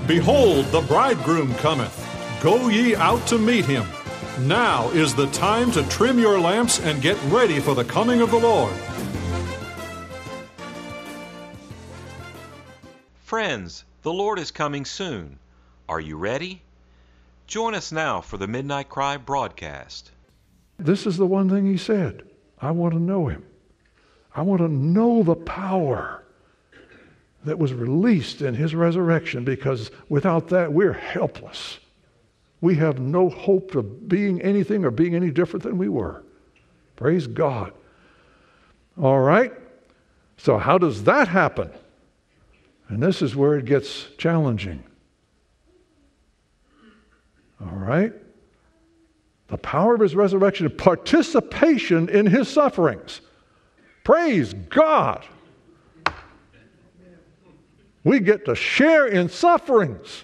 Behold, the bridegroom cometh. Go ye out to meet him. Now is the time to trim your lamps and get ready for the coming of the Lord. Friends, the Lord is coming soon. Are you ready? Join us now for the Midnight Cry broadcast. This is the one thing he said. I want to know him. I want to know the power that was released in his resurrection, because without that, we're helpless. We have no hope of being anything or being any different than we were. Praise God. All right. So how does that happen? And this is where it gets challenging. All right. The power of his resurrection, participation in his sufferings. Praise God. We get to share in sufferings.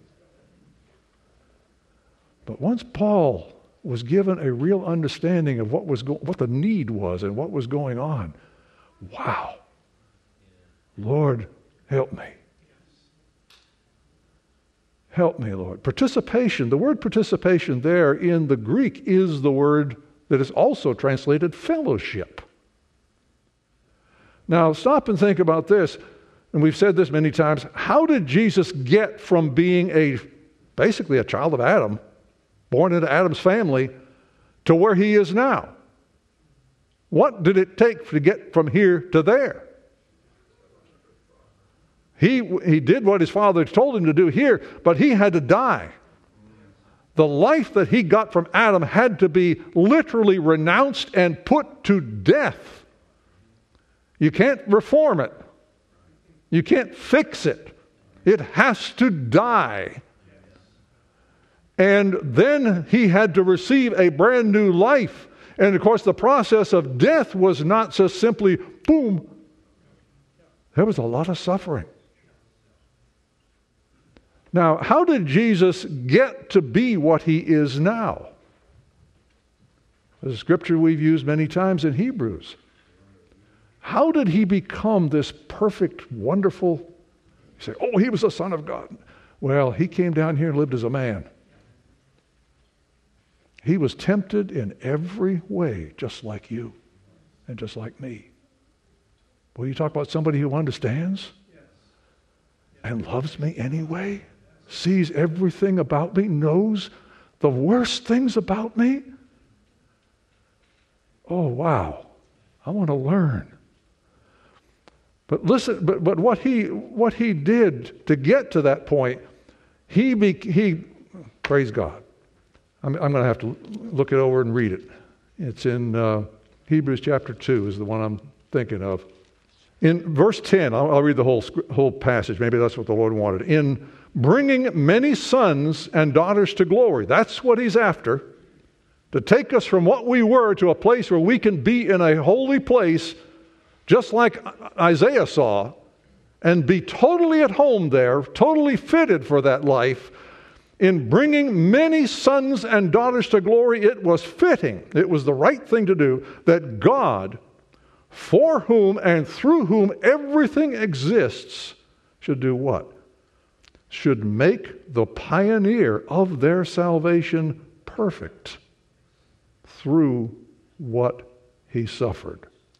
But once Paul was given a real understanding of what the need was and what was going on, wow. Lord, help me. Help me, Lord. Participation, the word participation there in the Greek is the word that is also translated fellowship. Now, stop and think about this, and we've said this many times. How did Jesus get from being basically a child of Adam, born into Adam's family, to where he is now? What did it take to get from here to there? He did what his father told him to do here, but he had to die. The life that he got from Adam had to be literally renounced and put to death. You can't reform it. You can't fix it. It has to die. And then he had to receive a brand new life. And of course, the process of death was not just simply boom. There was a lot of suffering. Now, how did Jesus get to be what he is now? There's a scripture we've used many times in Hebrews. How did he become this perfect, wonderful? You say, oh, he was the Son of God. Well, he came down here and lived as a man. He was tempted in every way, just like you and just like me. Well, you talk about somebody who understands and loves me anyway, sees everything about me, knows the worst things about me. Oh, wow. I want to learn. But listen, but what he did to get to that point, he praise God. I'm going to have to look it over and read it. It's in Hebrews chapter 2 is the one I'm thinking of. In verse 10, I'll read the whole passage. Maybe that's what the Lord wanted. In bringing many sons and daughters to glory, that's what he's after. To take us from what we were to a place where we can be in a holy place, just like Isaiah saw, and be totally at home there, totally fitted for that life. In bringing many sons and daughters to glory, it was fitting, it was the right thing to do, that God, for whom and through whom everything exists, should do what? Should make the pioneer of their salvation perfect through what he suffered.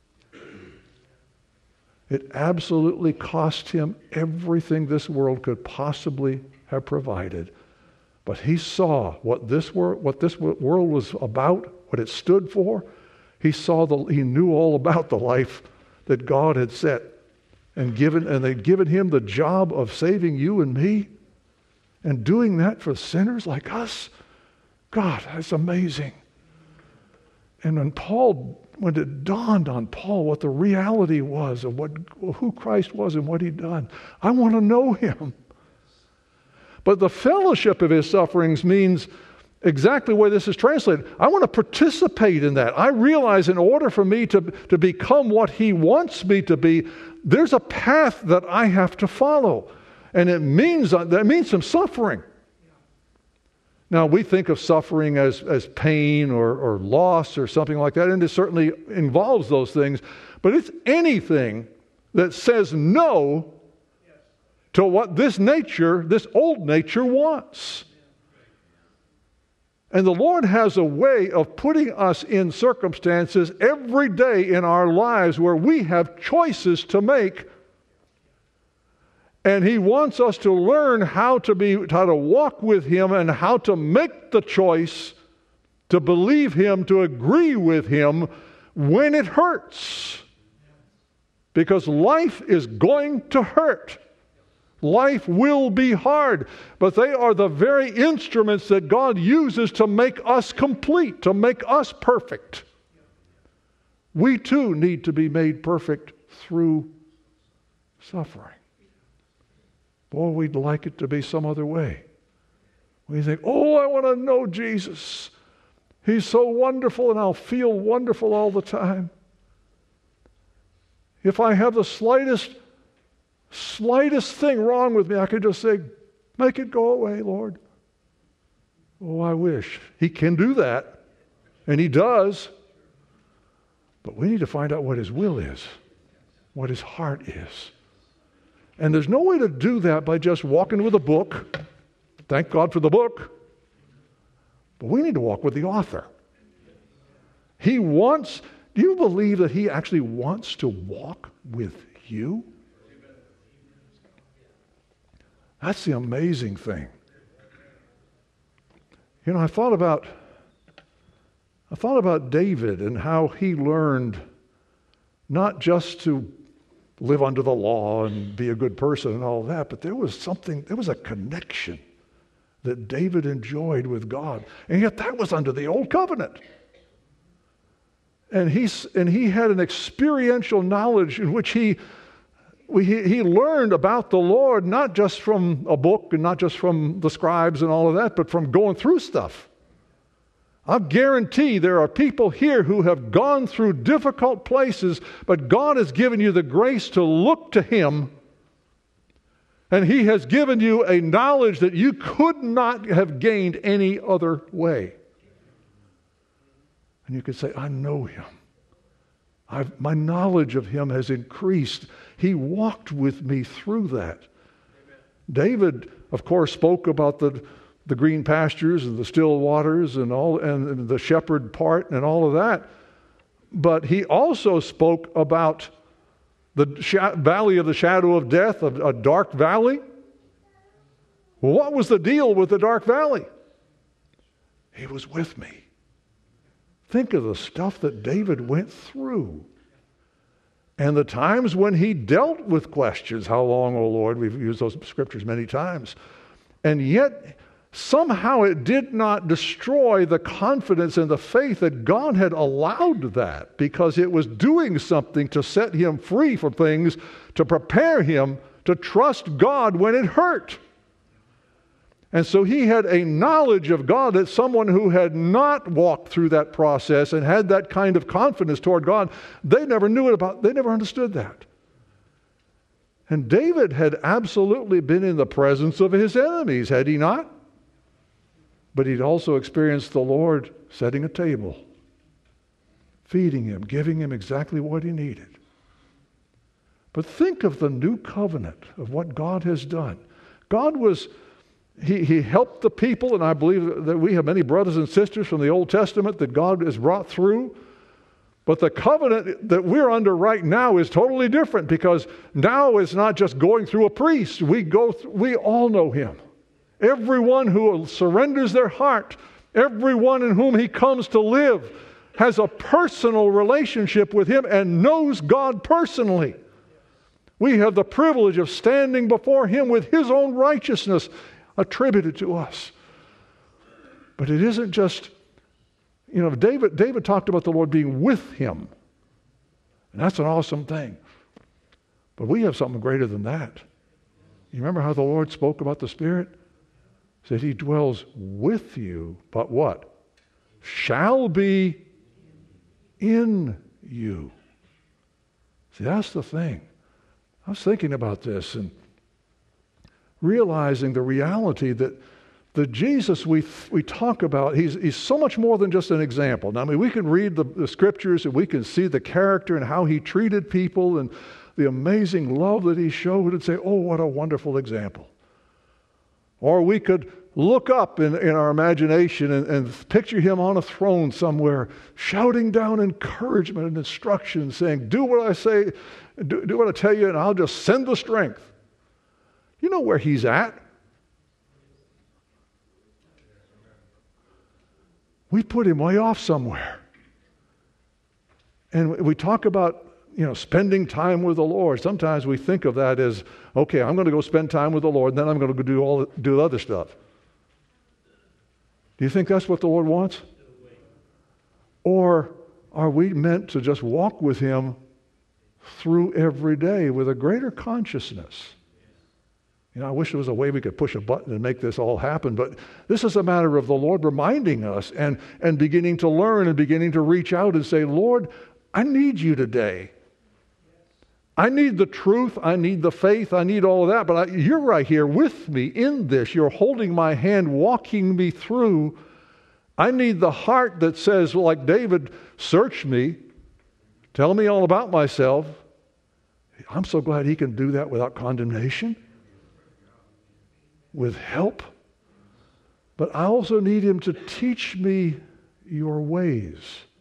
It absolutely cost him everything this world could possibly have provided. But he saw what this world was about, what it stood for. He knew all about the life that God had set and they'd given him the job of saving you and me, and doing that for sinners like us. God, that's amazing. And when it dawned on Paul what the reality was of who Christ was and what he'd done, I want to know him. But the fellowship of his sufferings means exactly where this is translated. I want to participate in that. I realize in order for me to become what he wants me to be, there's a path that I have to follow. And that means some suffering. Now, we think of suffering as pain or loss or something like that, and it certainly involves those things. But it's anything that says no to what this old nature wants. And the Lord has a way of putting us in circumstances every day in our lives where we have choices to make. And He wants us to learn how to walk with Him and how to make the choice to believe Him, to agree with Him when it hurts. Because life is going to hurt. Life will be hard, but they are the very instruments that God uses to make us complete, to make us perfect. We too need to be made perfect through suffering. Boy, we'd like it to be some other way. We think, oh, I want to know Jesus. He's so wonderful and I'll feel wonderful all the time. If I have the slightest thing wrong with me, I could just say, make it go away, Lord. Oh, I wish. He can do that, and He does. But we need to find out what His will is, what His heart is. And there's no way to do that by just walking with a book. Thank God for the book. But we need to walk with the author. Do you believe that He actually wants to walk with you? That's the amazing thing. You know, I thought about David and how he learned not just to live under the law and be a good person and all that, but there was a connection that David enjoyed with God. And yet that was under the old covenant. And he had an experiential knowledge in which he learned about the Lord, not just from a book and not just from the scribes and all of that, but from going through stuff. I guarantee there are people here who have gone through difficult places, but God has given you the grace to look to Him, and He has given you a knowledge that you could not have gained any other way. And you could say, I know Him. My knowledge of Him has increased. He walked with me through that. Amen. David, of course, spoke about the green pastures and the still waters and the shepherd part and all of that. But he also spoke about the valley of the shadow of death, a dark valley. Well, what was the deal with the dark valley? He was with me. Think of the stuff that David went through. And the times when he dealt with questions, how long, O Lord? We've used those scriptures many times. And yet, somehow it did not destroy the confidence and the faith that God had allowed that, because it was doing something to set him free from things, to prepare him to trust God when it hurt. And so he had a knowledge of God that someone who had not walked through that process and had that kind of confidence toward God, they never understood that. And David had absolutely been in the presence of his enemies, had he not? But he'd also experienced the Lord setting a table, feeding him, giving him exactly what he needed. But think of the new covenant of what God has done. He helped the people, and I believe that we have many brothers and sisters from the Old Testament that God has brought through. But the covenant that we're under right now is totally different, because now it's not just going through a priest. We all know Him. Everyone who surrenders their heart, everyone in whom He comes to live, has a personal relationship with Him and knows God personally. We have the privilege of standing before Him with His own righteousness attributed to us. But it isn't just, David talked about the Lord being with him. And that's an awesome thing. But we have something greater than that. You remember how the Lord spoke about the Spirit? He said He dwells with you, but what? Shall be in you. See, that's the thing. I was thinking about this and realizing the reality that the Jesus we talk about, he's so much more than just an example. Now, I mean, we can read the scriptures and we can see the character and how He treated people and the amazing love that he showed and say, oh, what a wonderful example. Or we could look up in our imagination and picture him on a throne somewhere, shouting down encouragement and instruction, saying, do what I say, do what I tell you, and I'll just send the strength. You know where he's at. We put him way off somewhere. And we talk about, spending time with the Lord. Sometimes we think of that as, okay, I'm going to go spend time with the Lord, and then I'm going to go do other stuff. Do you think that's what the Lord wants? Or are we meant to just walk with him through every day with a greater consciousness? I wish there was a way we could push a button and make this all happen, but this is a matter of the Lord reminding us and beginning to learn and beginning to reach out and say, Lord, I need you today. I need the truth. I need the faith. I need all of that. But you're right here with me in this. You're holding my hand, walking me through. I need the heart that says, like David, search me. Tell me all about myself. I'm so glad he can do that without condemnation, with help. But I also need him to teach me your ways.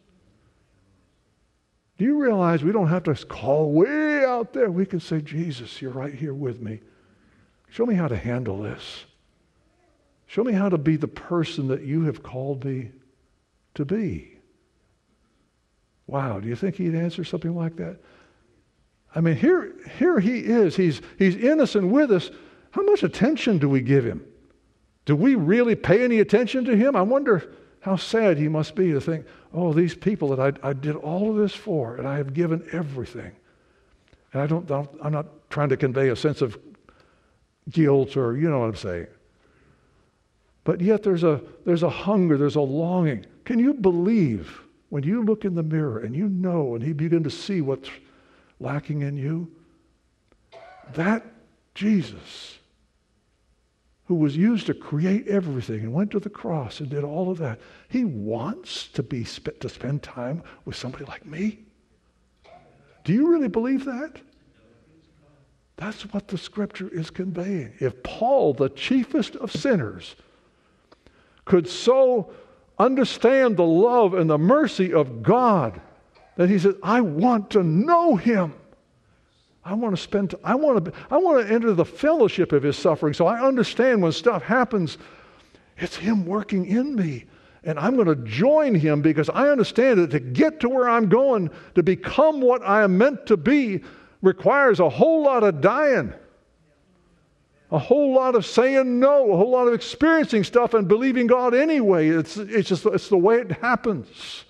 Do you realize we don't have to call way out there? We can say, Jesus, you're right here with me. Show me how to handle this. Show me how to be the person that you have called me to be. Wow, do you think he'd answer something like that? I mean, here he is. He's in us and with us. How much attention do we give him? Do we really pay any attention to him? I wonder how sad he must be to think, oh, these people that I did all of this for, and I have given everything. And I'm not trying to convey a sense of guilt or, you know what I'm saying. But yet there's a hunger, there's a longing. Can you believe when you look in the mirror and you know and you begin to see what's lacking in you? That Jesus, who was used to create everything and went to the cross and did all of that, he wants to spend time with somebody like me? Do you really believe that? That's what the Scripture is conveying. If Paul, the chiefest of sinners, could so understand the love and the mercy of God that he said, I want to know him. I want to enter the fellowship of his suffering, so I understand when stuff happens, it's him working in me. And I'm going to join him because I understand that to get to where I'm going, to become what I am meant to be, requires a whole lot of dying. A whole lot of saying no, a whole lot of experiencing stuff and believing God anyway. It's the way it happens.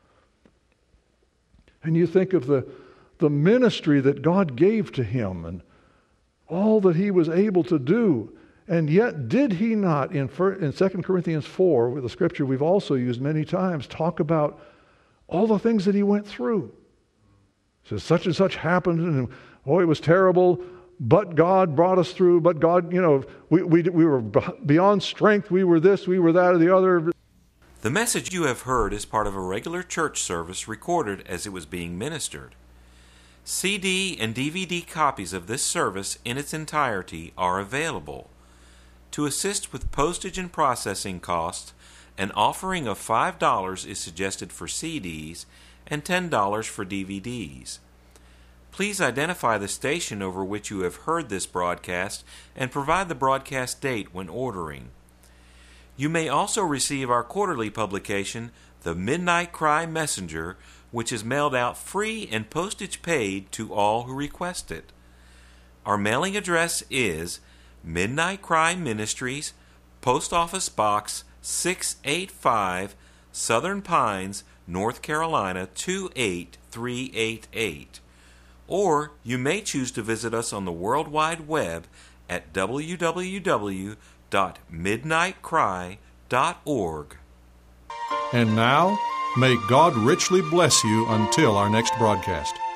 And you think of the ministry that God gave to him and all that he was able to do. And yet did he not, in 2 Corinthians 4, with the scripture we've also used many times, talk about all the things that he went through. So such and such happened, and it was terrible, but God brought us through, but God, we were beyond strength, we were this, we were that, or the other. The message you have heard is part of a regular church service recorded as it was being ministered. CD and DVD copies of this service in its entirety are available. To assist with postage and processing costs, an offering of $5 is suggested for CDs and $10 for DVDs. Please identify the station over which you have heard this broadcast and provide the broadcast date when ordering. You may also receive our quarterly publication, The Midnight Cry Messenger, which is mailed out free and postage paid to all who request it. Our mailing address is Midnight Cry Ministries, Post Office Box 685, Southern Pines, North Carolina 28388. Or you may choose to visit us on the World Wide Web at www.midnightcry.org. And now, may God richly bless you until our next broadcast.